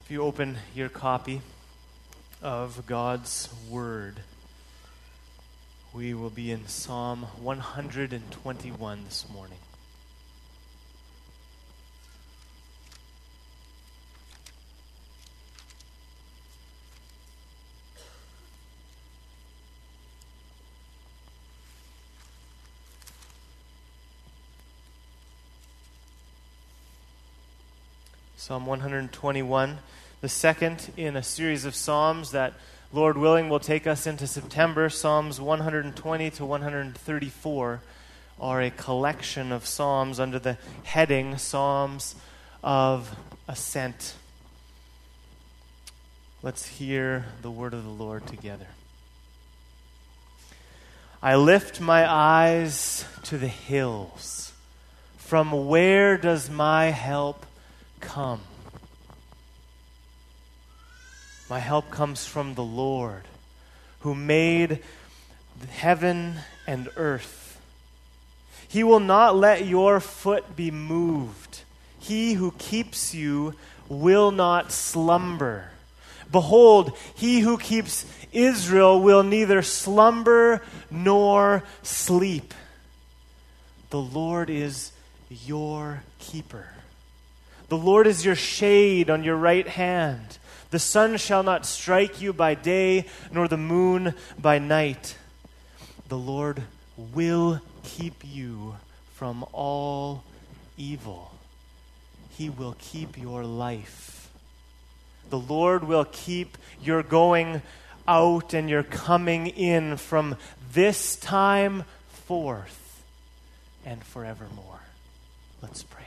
If you open your copy of God's Word, we will be in Psalm 121 this morning. Psalm 121, the second in a series of Psalms that, Lord willing, will take us into September. Psalms 120 to 134 are a collection of Psalms under the heading Psalms of Ascent. Let's hear the word of the Lord together. I lift my eyes to the hills. From where does my help come? My help comes from the Lord, who made heaven and earth. He will not let your foot be moved. He who keeps you will not slumber. Behold, he who keeps Israel will neither slumber nor sleep. The Lord is your keeper. The Lord is your shade on your right hand. The sun shall not strike you by day, nor the moon by night. The Lord will keep you from all evil. He will keep your life. The Lord will keep your going out and your coming in from this time forth and forevermore. Let's pray.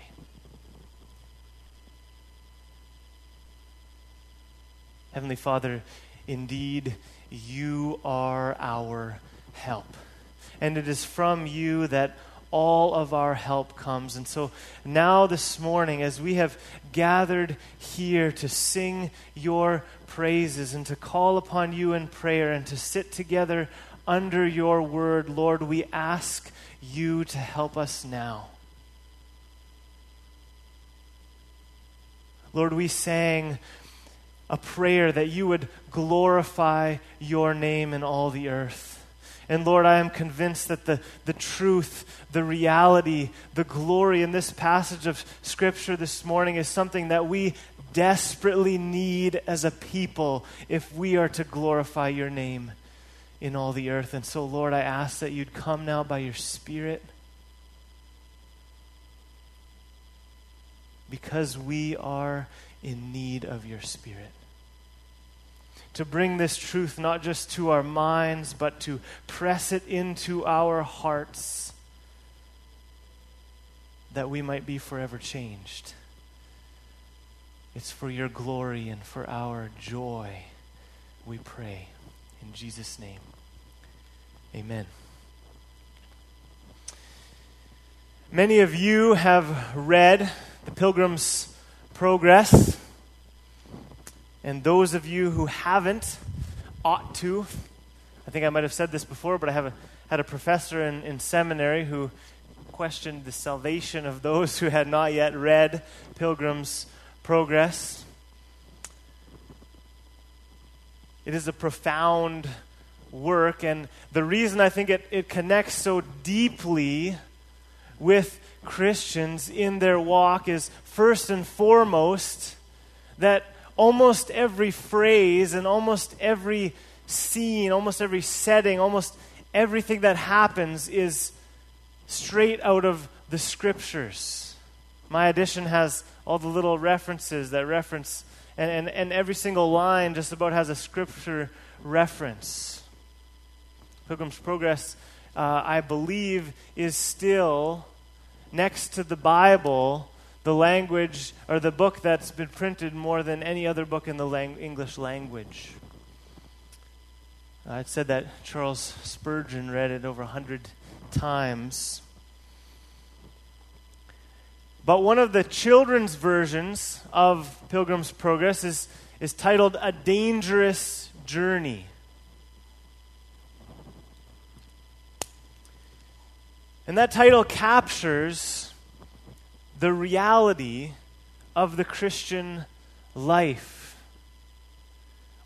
Heavenly Father, indeed, you are our help. And it is from you that all of our help comes. And so now this morning, as we have gathered here to sing your praises and to call upon you in prayer and to sit together under your word, Lord, we ask you to help us now. Lord, we sang a prayer that you would glorify your name in all the earth. And Lord, I am convinced that the truth, the reality, the glory in this passage of Scripture this morning is something that we desperately need as a people if we are to glorify your name in all the earth. And so, Lord, I ask that you'd come now by your Spirit, because we are in need of your Spirit, to bring this truth not just to our minds, but to press it into our hearts, that we might be forever changed. It's for your glory and for our joy, we pray. In Jesus' name, amen. Many of you have read The Pilgrim's Progress. And those of you who haven't ought to. I think I might have said this before, but I had a professor in seminary who questioned the salvation of those who had not yet read Pilgrim's Progress. It is a profound work, and the reason I think it connects so deeply with Christians in their walk is first and foremost that almost every phrase and almost every scene, almost every setting, almost everything that happens is straight out of the Scriptures. My edition has all the little references that reference, and every single line just about has a Scripture reference. Pilgrim's Progress, I believe, is still, next to the Bible, the language, or the book that's been printed more than any other book in the English language. It said that Charles Spurgeon read it over 100 times. But one of the children's versions of Pilgrim's Progress is titled A Dangerous Journey. And that title captures the reality of the Christian life.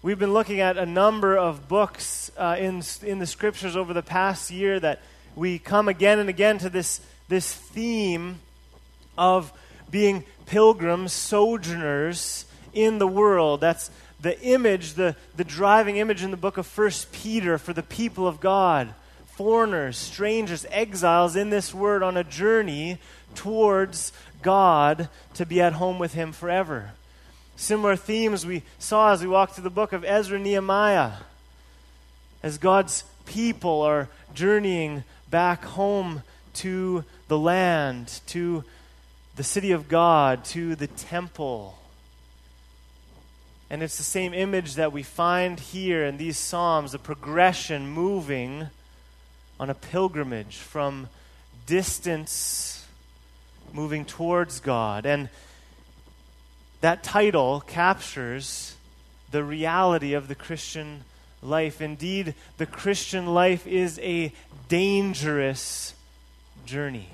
We've been looking at a number of books in the Scriptures over the past year that we come again and again to this theme of being pilgrims, sojourners in the world. That's the image, the driving image in the book of 1 Peter for the people of God. Foreigners, strangers, exiles in this world on a journey towards God to be at home with Him forever. Similar themes we saw as we walked through the book of Ezra and Nehemiah. As God's people are journeying back home to the land, to the city of God, to the temple. And it's the same image that we find here in these Psalms, a progression moving on a pilgrimage from distance moving towards God. And that title captures the reality of the Christian life. Indeed, the Christian life is a dangerous journey.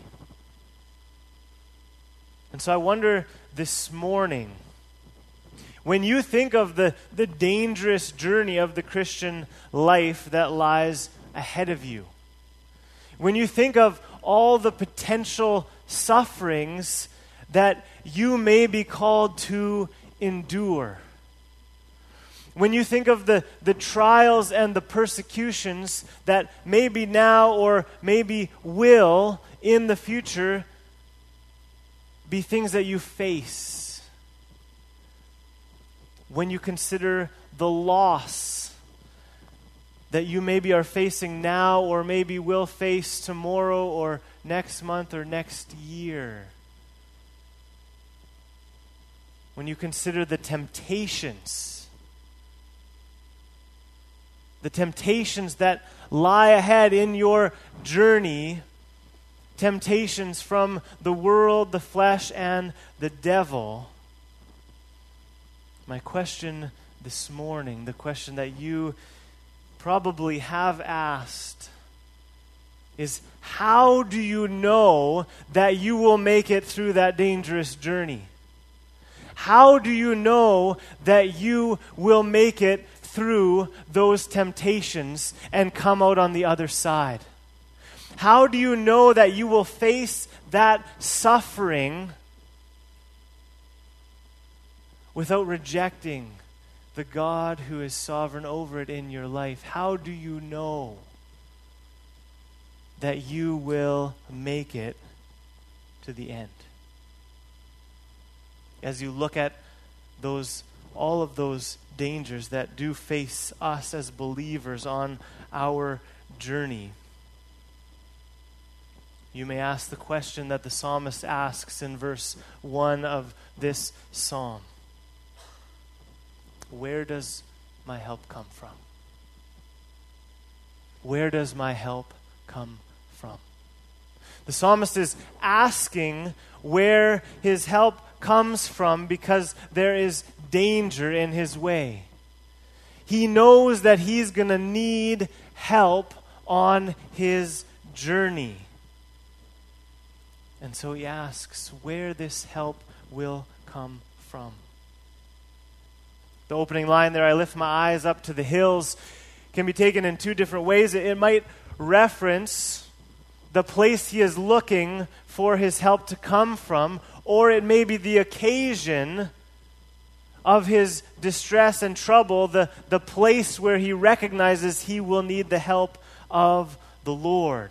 And so I wonder this morning, when you think of the dangerous journey of the Christian life that lies ahead of you, when you think of all the potential sufferings that you may be called to endure, when you think of the trials and the persecutions that maybe now or maybe will in the future be things that you face, when you consider the loss that you maybe are facing now or maybe will face tomorrow or next month or next year, when you consider the temptations that lie ahead in your journey, temptations from the world, the flesh, and the devil, my question this morning, the question that you probably have asked, is how do you know that you will make it through that dangerous journey? How do you know that you will make it through those temptations and come out on the other side? How do you know that you will face that suffering without rejecting the God who is sovereign over it in your life? How do you know that you will make it to the end? As you look at all of those dangers that do face us as believers on our journey, you may ask the question that the psalmist asks in verse 1 of this psalm. Where does my help come from? Where does my help come from? The psalmist is asking where his help comes from because there is danger in his way. He knows that he's going to need help on his journey. And so he asks where this help will come from. The opening line there, I lift my eyes up to the hills, can be taken in two different ways. It might reference the place he is looking for his help to come from, or it may be the occasion of his distress and trouble, the place where he recognizes he will need the help of the Lord.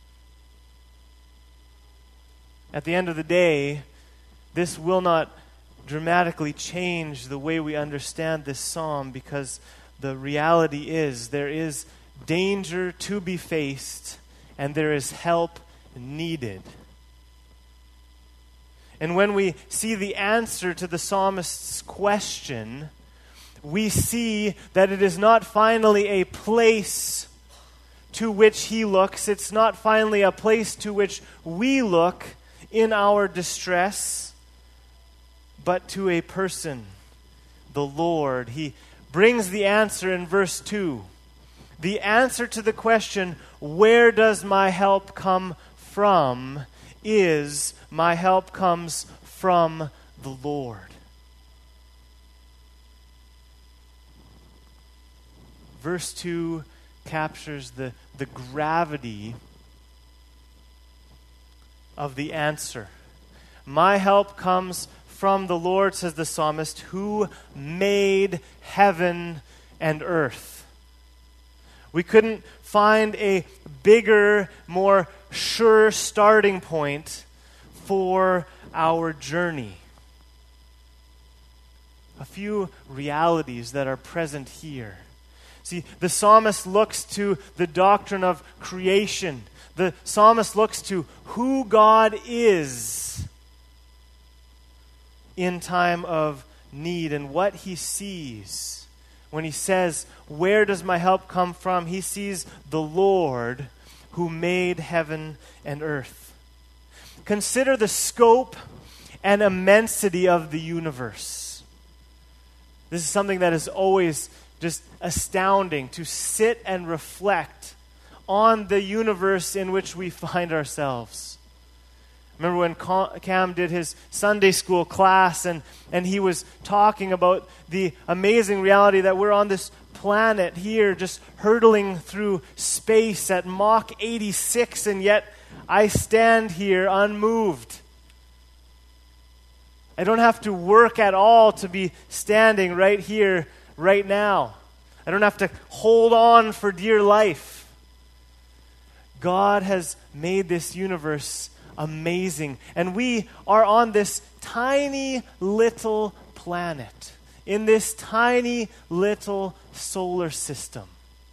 At the end of the day, this will not dramatically change the way we understand this psalm, because the reality is there is danger to be faced and there is help needed. And when we see the answer to the psalmist's question, we see that it is not finally a place to which he looks. It's not finally a place to which we look in our distress, but to a person, the Lord. He brings the answer in verse 2. The answer to the question, where does my help come from, is my help comes from the Lord. verse 2 captures the gravity of the answer. My help comes from the Lord, says the psalmist, who made heaven and earth. We couldn't find a bigger, more sure starting point for our journey. A few realities that are present here. See, the psalmist looks to the doctrine of creation. The psalmist looks to who God is in time of need and what he sees. When he says, where does my help come from? He sees the Lord who made heaven and earth. Consider the scope and immensity of the universe. This is something that is always just astounding, to sit and reflect on the universe in which we find ourselves. Remember when Cam did his Sunday school class and he was talking about the amazing reality that we're on this planet here just hurtling through space at Mach 86, and yet I stand here unmoved. I don't have to work at all to be standing right here, right now. I don't have to hold on for dear life. God has made this universe amazing. And we are on this tiny little planet, in this tiny little solar system.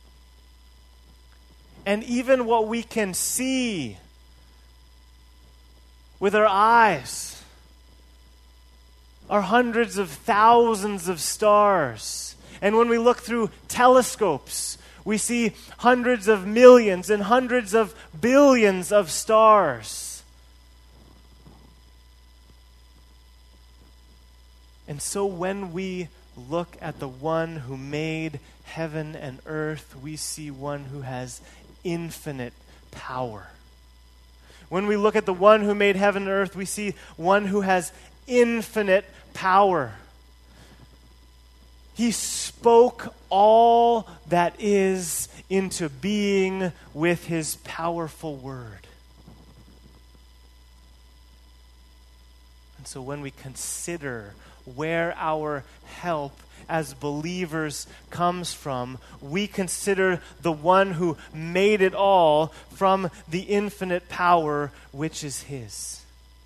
And even what we can see with our eyes are hundreds of thousands of stars. And when we look through telescopes, we see hundreds of millions and hundreds of billions of stars. And so when we look at the one who made heaven and earth, we see one who has infinite power. When we look at the one who made heaven and earth, we see one who has infinite power. He spoke all that is into being with his powerful word. And so when we consider where our help as believers comes from, we consider the one who made it all from the infinite power which is his.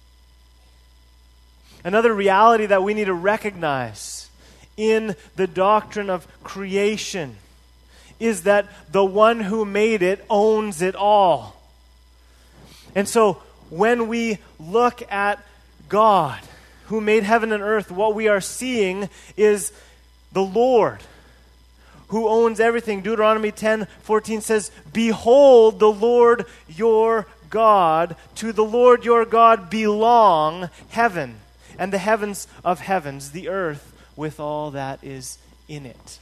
Another reality that we need to recognize in the doctrine of creation is that the one who made it owns it all. And so when we look at God, who made heaven and earth, what we are seeing is the Lord who owns everything. Deuteronomy 10:14 says, behold the Lord your God, to the Lord your God belong heaven and the heavens of heavens, the earth with all that is in it.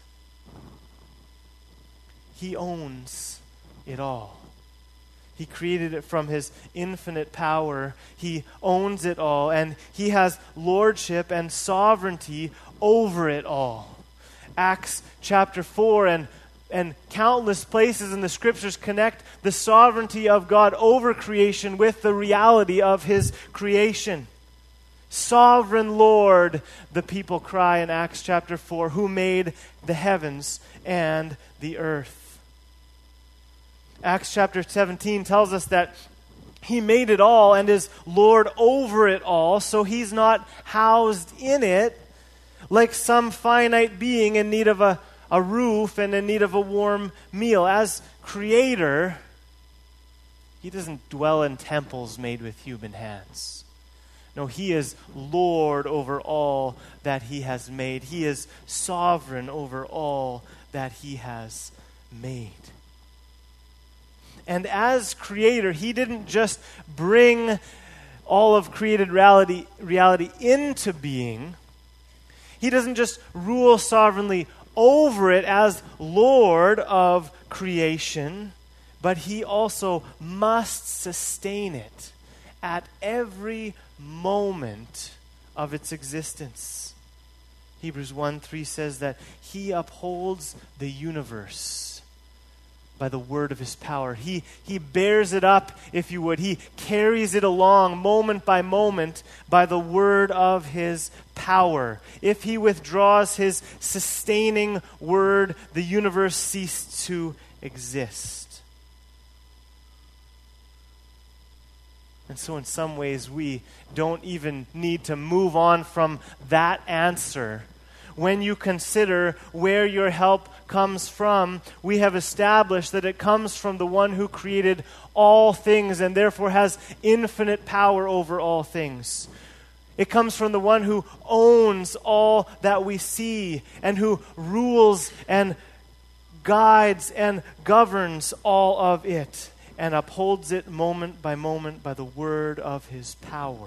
He owns it all. He created it from his infinite power. He owns it all, and he has lordship and sovereignty over it all. Acts chapter 4 and countless places in the scriptures connect the sovereignty of God over creation with the reality of his creation. Sovereign Lord, the people cry in Acts chapter 4, who made the heavens and the earth. Acts chapter 17 tells us that he made it all and is Lord over it all, so he's not housed in it like some finite being in need of a roof and in need of a warm meal. As creator, he doesn't dwell in temples made with human hands. No, he is Lord over all that he has made. He is sovereign over all that he has made. And as creator, he didn't just bring all of created reality into being. He doesn't just rule sovereignly over it as Lord of creation, but he also must sustain it at every moment of its existence. Hebrews 1:3 says that he upholds the universe by the word of his power. He bears it up, if you would. He carries it along moment by moment by the word of his power. If he withdraws his sustaining word, the universe ceased to exist. And so in some ways, we don't even need to move on from that answer. When you consider where your help comes from, we have established that it comes from the one who created all things and therefore has infinite power over all things. It comes from the one who owns all that we see and who rules and guides and governs all of it, and upholds it moment by the word of his power.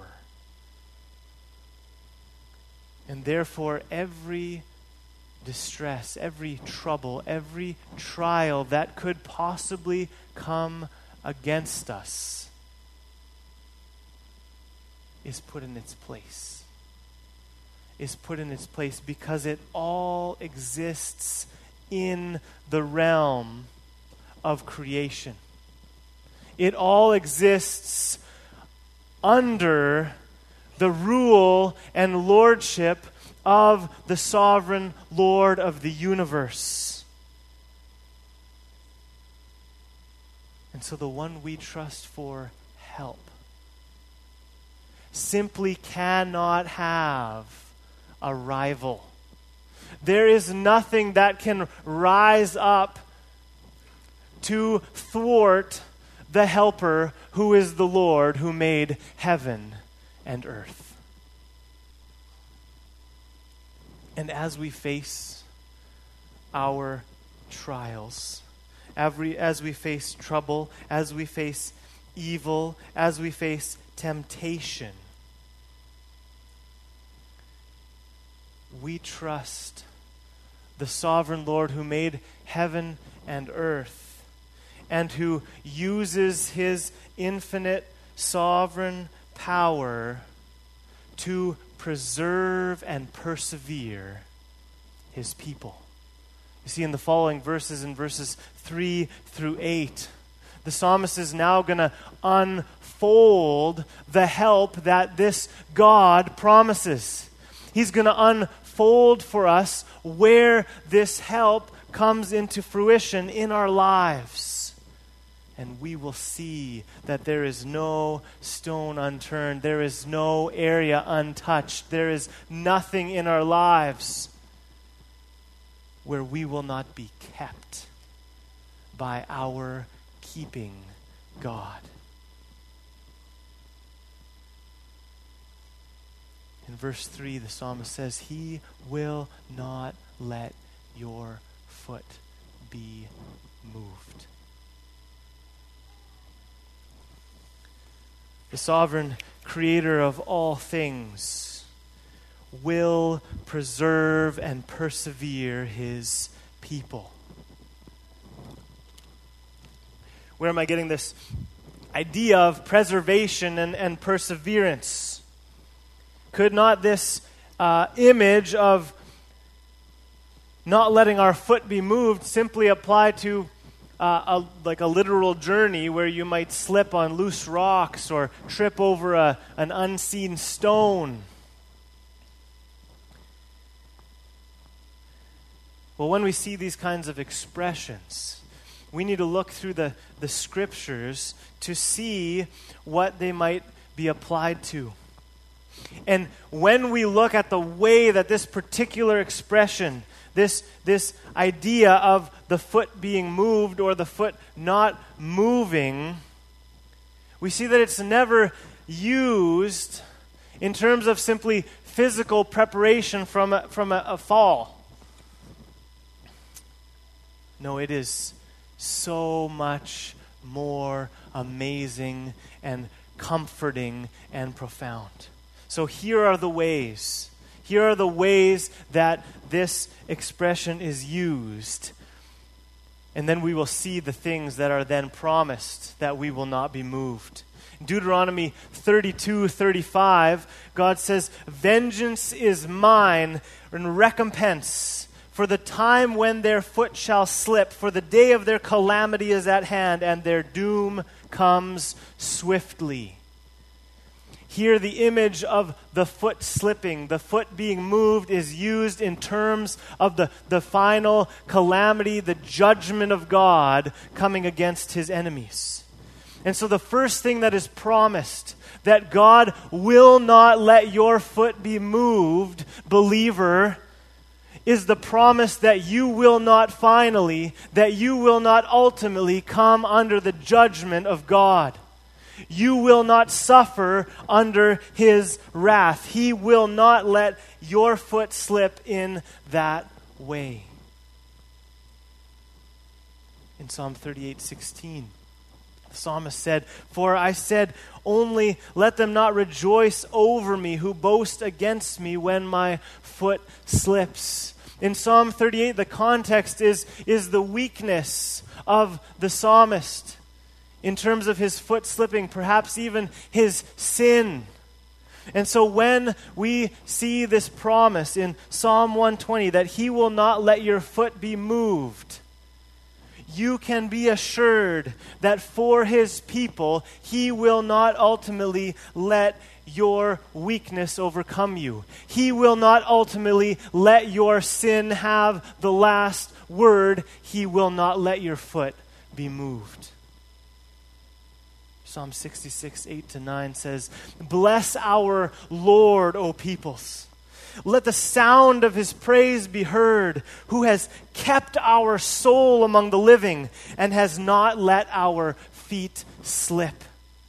And therefore, every distress, every trouble, every trial that could possibly come against us is put in its place. Is put in its place because it all exists in the realm of creation. It all exists under the rule and lordship of the sovereign Lord of the universe. And so the one we trust for help simply cannot have a rival. There is nothing that can rise up to thwart the helper who is the Lord who made heaven and earth. And as we face our trials, as we face trouble, as we face evil, as we face temptation, we trust the sovereign Lord who made heaven and earth, and who uses his infinite sovereign power to preserve and persevere his people. You see, in the following verses, in verses 3 through 8, the psalmist is now going to unfold the help that this God promises. He's going to unfold for us where this help comes into fruition in our lives. And we will see that there is no stone unturned. There is no area untouched. There is nothing in our lives where we will not be kept by our keeping God. In verse 3, the psalmist says, "He will not let your foot be moved." The sovereign creator of all things will preserve and persevere his people. Where am I getting this idea of preservation and perseverance? Could not this image of not letting our foot be moved simply apply to like a literal journey where you might slip on loose rocks or trip over an unseen stone? Well, when we see these kinds of expressions, we need to look through the scriptures to see what they might be applied to. And when we look at the way that this particular expression, this idea of the foot being moved or the foot not moving, we see that it's never used in terms of simply physical preparation from a fall. No, it is so much more amazing and comforting and profound. So here are the ways. Here are the ways that this expression is used. And then we will see the things that are then promised that we will not be moved. Deuteronomy 32:35, God says, "Vengeance is mine, and recompense for the time when their foot shall slip, for the day of their calamity is at hand, and their doom comes swiftly." Here, the image of the foot slipping, the foot being moved, is used in terms of the final calamity, the judgment of God coming against his enemies. And so the first thing that is promised, that God will not let your foot be moved, believer, is the promise that you will not finally, that you will not ultimately come under the judgment of God. You will not suffer under his wrath. He will not let your foot slip in that way. In Psalm 38:16, the psalmist said, "For I said, only let them not rejoice over me who boast against me when my foot slips." In Psalm 38, the context is the weakness of the psalmist in terms of his foot slipping, perhaps even his sin. And so when we see this promise in Psalm 120 that he will not let your foot be moved, you can be assured that for his people, he will not ultimately let your weakness overcome you. He will not ultimately let your sin have the last word. He will not let your foot be moved. Psalm 66:8-9 says, "Bless our Lord, O peoples. Let the sound of his praise be heard, who has kept our soul among the living and has not let our feet slip."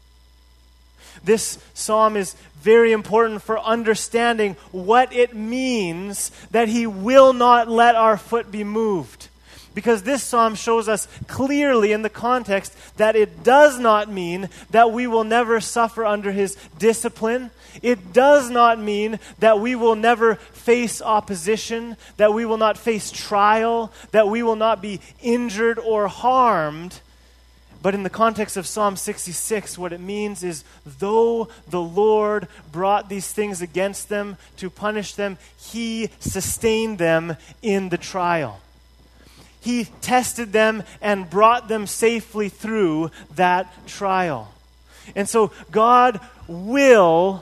This psalm is very important for understanding what it means that he will not let our foot be moved. Because this psalm shows us clearly in the context that it does not mean that we will never suffer under his discipline. It does not mean that we will never face opposition, that we will not face trial, that we will not be injured or harmed. But in the context of Psalm 66, what it means is, though the Lord brought these things against them to punish them, he sustained them in the trial. He tested them and brought them safely through that trial. And so God will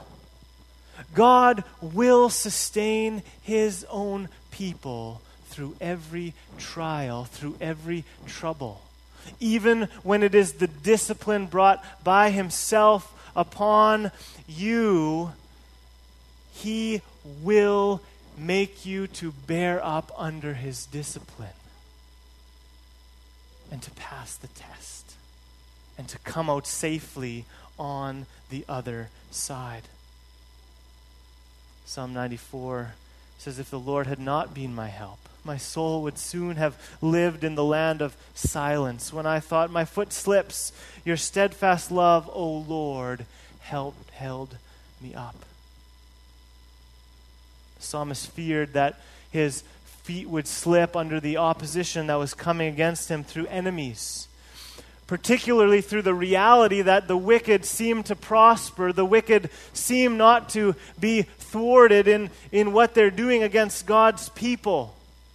sustain his own people through every trial, through every trouble. Even when it is the discipline brought by himself upon you, he will make you to bear up under his discipline and to pass the test and to come out safely on the other side. Psalm 94 says, "If the Lord had not been my help, my soul would soon have lived in the land of silence. When I thought my foot slips, your steadfast love, O Lord, held me up." The psalmist feared that his feet would slip under the opposition that was coming against him through enemies, particularly through the reality that the wicked seem to prosper, the wicked seem not to be thwarted in what they're doing against God's people.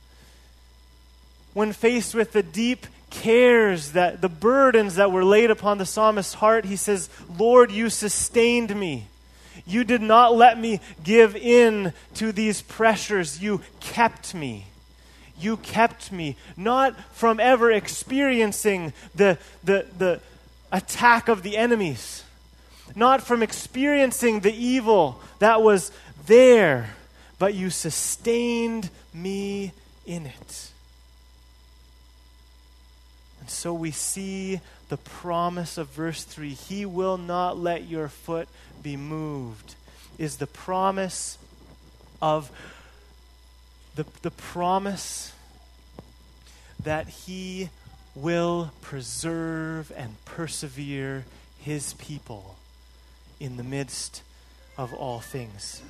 When faced with the deep cares, that the burdens that were laid upon the psalmist's heart, he says, "Lord, you sustained me. You did not let me give in to these pressures. You kept me. You kept me, not from ever experiencing the attack of the enemies, not from experiencing the evil that was there, but you sustained me in it." And so we see the promise of verse 3, "He will not let your foot be moved," is the promise of the promise that he will preserve and persevere his people in the midst of all things.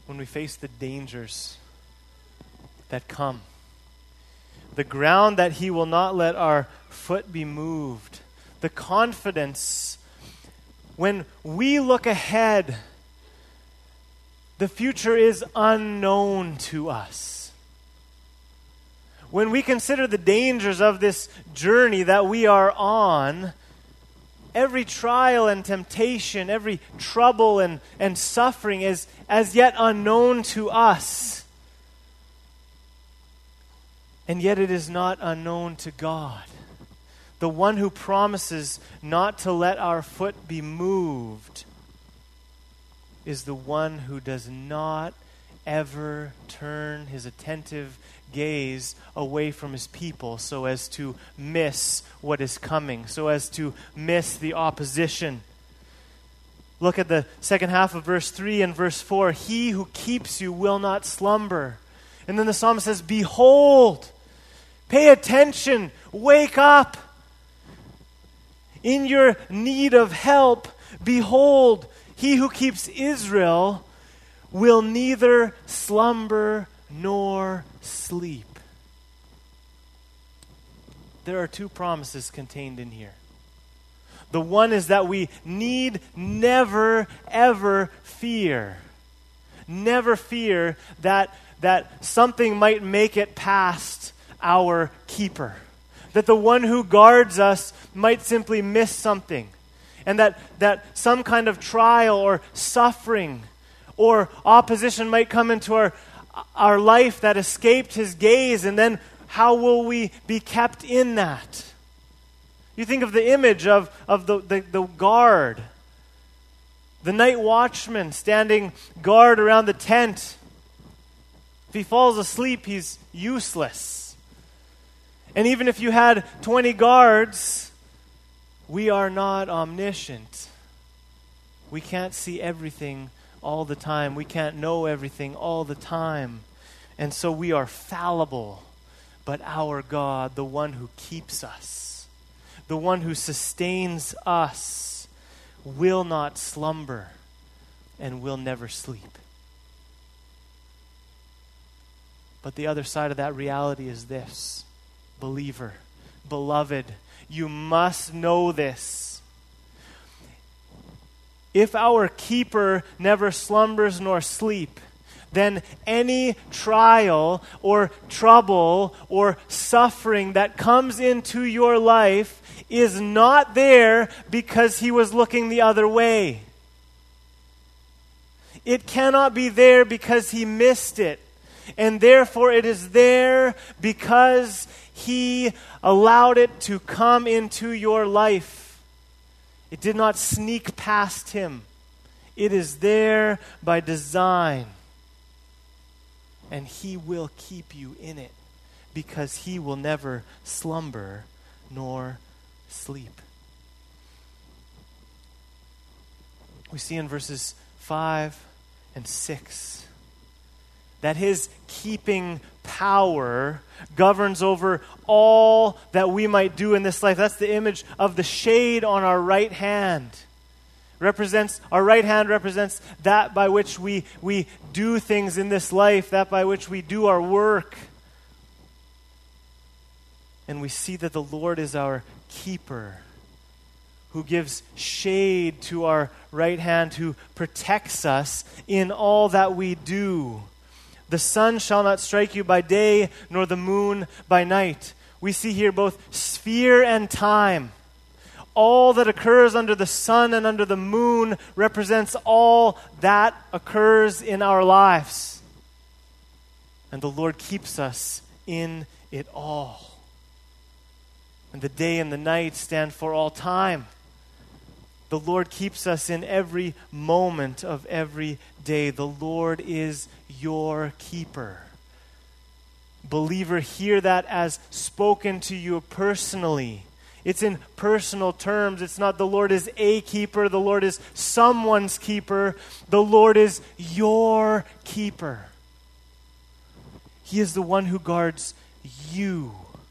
when we face the dangers that come. The ground that He will not let our foot be moved. The confidence when we look ahead, the future is unknown to us. When we consider the dangers of this journey that we are on, every trial and temptation, every trouble and suffering is as yet unknown to us. And yet it is not unknown to God. The one who promises not to let our foot be moved is the one who does not ever turn His attentive gaze away from His people so as to miss what is coming, so as to miss the opposition. Look at the second half of verse 3 and verse 4. He who keeps you will not slumber. And then the psalmist says, behold, pay attention, wake up. In your need of help, behold, He who keeps Israel will neither slumber nor sleep. There are two promises contained in here. The one is that we need never, ever fear. Never fear that something might make it past our keeper. That the one who guards us might simply miss something. And that some kind of trial or suffering or opposition might come into our life that escaped His gaze. And then how will we be kept in that? You think of the image of the guard. The night watchman standing guard around the tent. If he falls asleep, he's useless. And even if you had 20 guards, we are not omniscient. We can't see everything all the time. We can't know everything all the time. And so we are fallible. But our God, the one who keeps us, the one who sustains us, will not slumber and will never sleep. But the other side of that reality is this. Believer, beloved, you must know this. If our keeper never slumbers nor sleep, then any trial or trouble or suffering that comes into your life is not there because He was looking the other way. It cannot be there because He missed it. And therefore it is there because He allowed it to come into your life. It did not sneak past Him. It is there by design. And He will keep you in it because He will never slumber nor sleep. We see in verses 5 and 6 that His keeping power governs over all that we might do in this life. That's the image of the shade on our right hand. Our right hand represents that by which we do things in this life, that by which we do our work. And we see that the Lord is our keeper, who gives shade to our right hand, who protects us in all that we do. The sun shall not strike you by day, nor the moon by night. We see here both sphere and time. All that occurs under the sun and under the moon represents all that occurs in our lives. And the Lord keeps us in it all. And the day and the night stand for all time. The Lord keeps us in every moment of every day. The Lord is your keeper. Believer, hear that as spoken to you personally. It's in personal terms. It's not the Lord is a keeper. The Lord is someone's keeper. The Lord is your keeper. He is the one who guards you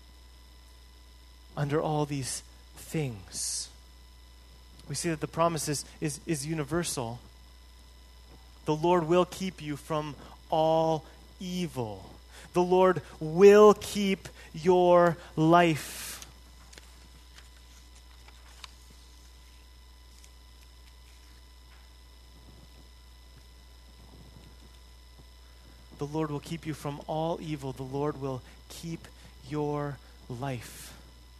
under all these things. We see that the promise is universal. The Lord will keep you from all evil. The Lord will keep your life. The Lord will keep you from all evil. The Lord will keep your life.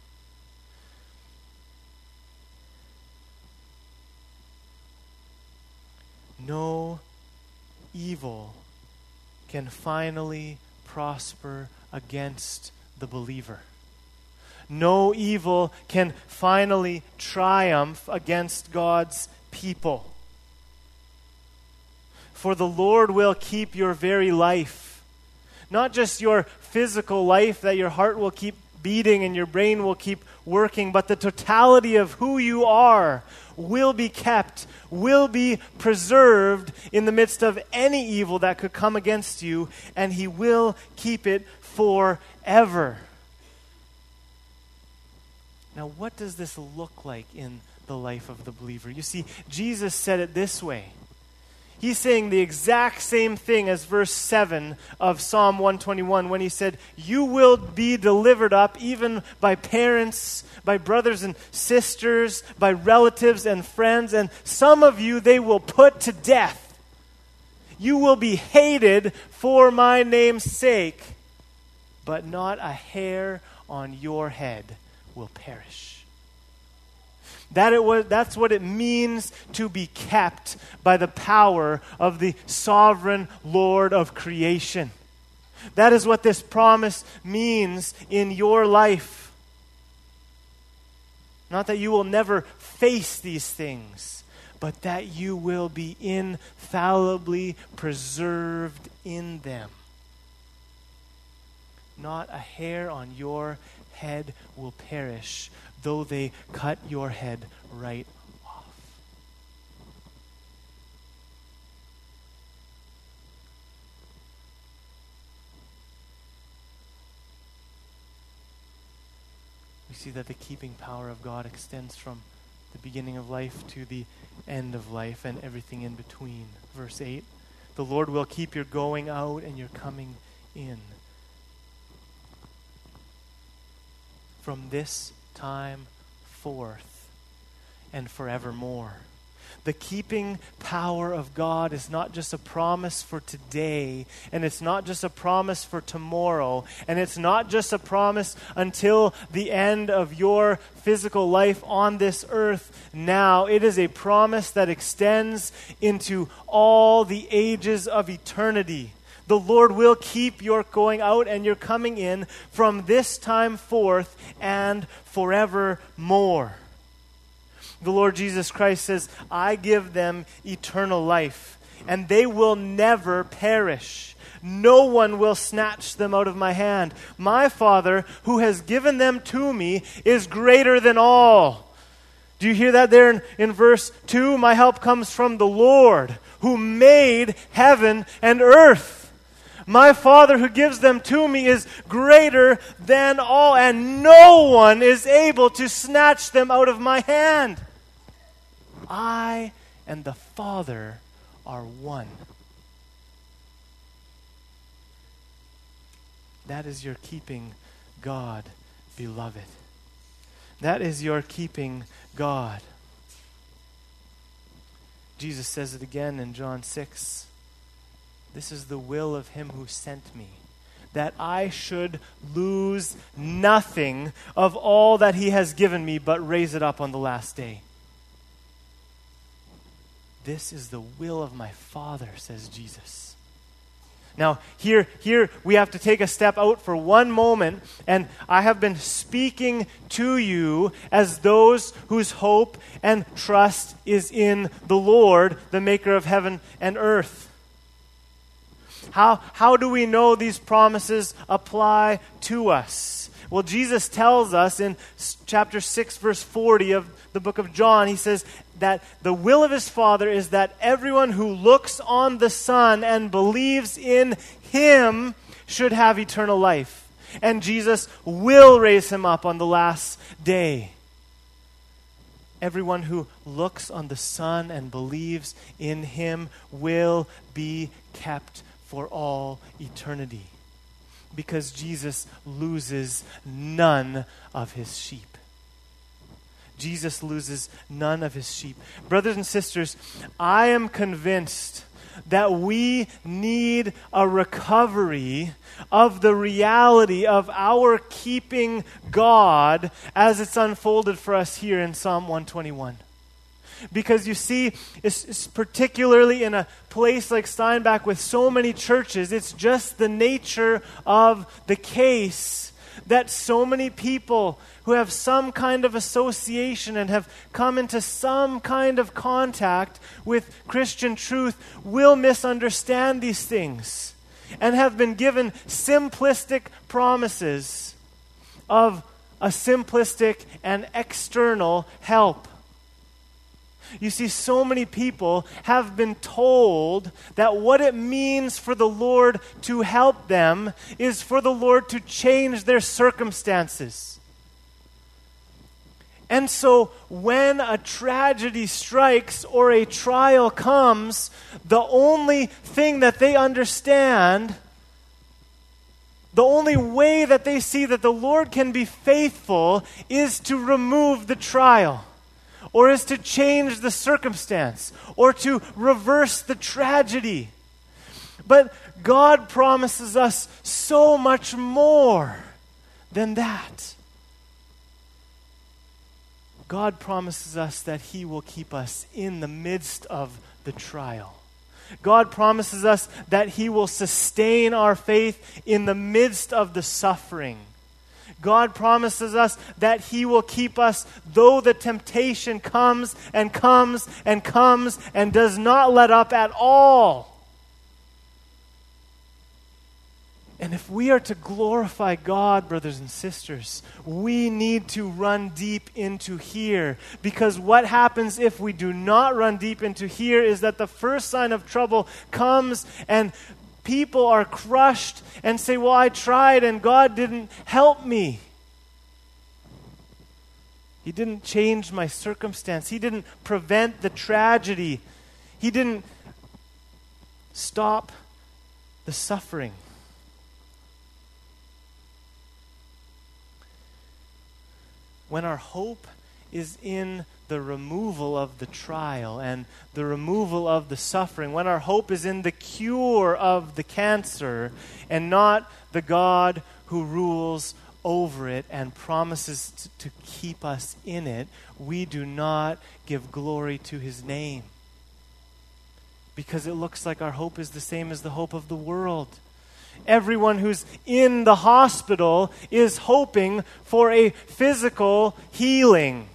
No evil can finally prosper against the believer. No evil can finally triumph against God's people. For the Lord will keep your very life. Not just your physical life that your heart will keep beating and your brain will keep working, but the totality of who you are will be kept, will be preserved in the midst of any evil that could come against you, and He will keep it forever. Now, what does this look like in the life of the believer? You see, Jesus said it this way. He's saying the exact same thing as verse 7 of Psalm 121 when he said, "You will be delivered up even by parents, by brothers and sisters, by relatives and friends, and some of you they will put to death. You will be hated for my name's sake, but not a hair on your head will perish." That's what it means to be kept by the power of the sovereign Lord of creation. That is what this promise means in your life. Not that you will never face these things, but that you will be infallibly preserved in them. Not a hair on your head will perish, though they cut your head right off. We see that the keeping power of God extends from the beginning of life to the end of life and everything in between. Verse 8, the Lord will keep your going out and your coming in from this time forth and forevermore. The keeping power of God is not just a promise for today, and it's not just a promise for tomorrow, and it's not just a promise until the end of your physical life on this earth now. It is a promise that extends into all the ages of eternity. The Lord will keep your going out and your coming in from this time forth and forevermore. The Lord Jesus Christ says, "I give them eternal life, and they will never perish. No one will snatch them out of my hand. My Father, who has given them to me, is greater than all." Do you hear that there in verse 2? My help comes from the Lord, who made heaven and earth. My Father who gives them to me is greater than all, and no one is able to snatch them out of my hand. I and the Father are one. That is your keeping God, beloved. That is your keeping God. Jesus says it again in John 6. This is the will of him who sent me, that I should lose nothing of all that he has given me, but raise it up on the last day. This is the will of my Father, says Jesus. Now, here we have to take a step out for one moment, and I have been speaking to you as those whose hope and trust is in the Lord, the maker of heaven and earth. How do we know these promises apply to us? Well, Jesus tells us in chapter 6, verse 40 of the book of John, he says that the will of his Father is that everyone who looks on the Son and believes in him should have eternal life. And Jesus will raise him up on the last day. Everyone who looks on the Son and believes in him will be kept for all eternity, because Jesus loses none of his sheep. Jesus loses none of his sheep. Brothers and sisters, I am convinced that we need a recovery of the reality of our keeping God as it's unfolded for us here in Psalm 121. Because you see, it's particularly in a place like Steinbach with so many churches, it's just the nature of the case that so many people who have some kind of association and have come into some kind of contact with Christian truth will misunderstand these things and have been given simplistic promises of a simplistic and external help. You see, so many people have been told that what it means for the Lord to help them is for the Lord to change their circumstances. And so when a tragedy strikes or a trial comes, the only thing that they understand, the only way that they see that the Lord can be faithful is to remove the trial, or is to change the circumstance, or to reverse the tragedy. But God promises us so much more than that. God promises us that he will keep us in the midst of the trial. God promises us that he will sustain our faith in the midst of the suffering. God promises us that he will keep us though the temptation comes and comes and comes and does not let up at all. And if we are to glorify God, brothers and sisters, we need to run deep into here. Because what happens if we do not run deep into here is that the first sign of trouble comes and people are crushed and say, well, I tried and God didn't help me. He didn't change my circumstance. He didn't prevent the tragedy. He didn't stop the suffering. When our hope is in the removal of the trial and the removal of the suffering, when our hope is in the cure of the cancer and not the God who rules over it and promises to keep us in it, we do not give glory to his name. Because it looks like our hope is the same as the hope of the world. Everyone who's in the hospital is hoping for a physical healing.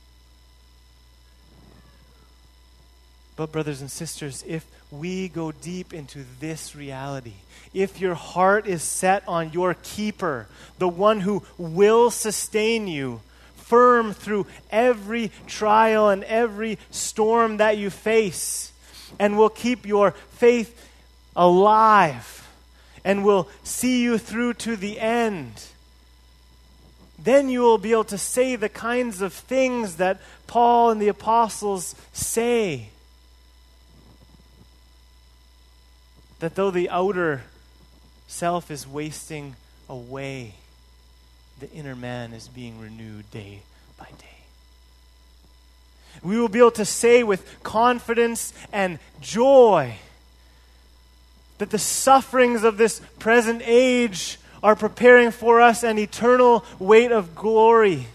But brothers and sisters, if we go deep into this reality, if your heart is set on your keeper, the one who will sustain you, firm through every trial and every storm that you face, and will keep your faith alive, and will see you through to the end, then you will be able to say the kinds of things that Paul and the apostles say. That though the outer self is wasting away, the inner man is being renewed day by day. We will be able to say with confidence and joy that the sufferings of this present age are preparing for us an eternal weight of glory.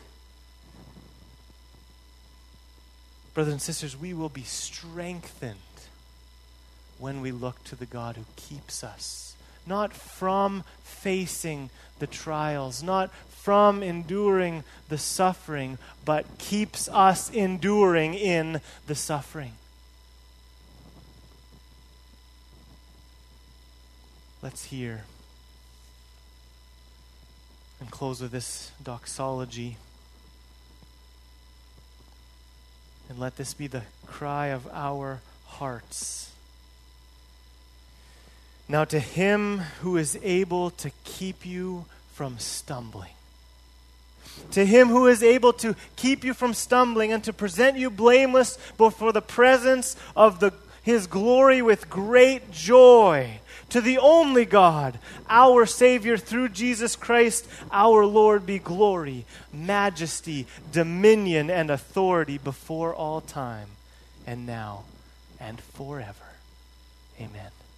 Brothers and sisters, we will be strengthened when we look to the God who keeps us, not from facing the trials, not from enduring the suffering, but keeps us enduring in the suffering. Let's hear and close with this doxology. And let this be the cry of our hearts. Now to him who is able to keep you from stumbling To him who is able to keep you from stumbling and to present you blameless before the presence of his glory with great joy. To the only God, our Savior, through Jesus Christ, our Lord, be glory, majesty, dominion, and authority before all time, and now, and forever. Amen.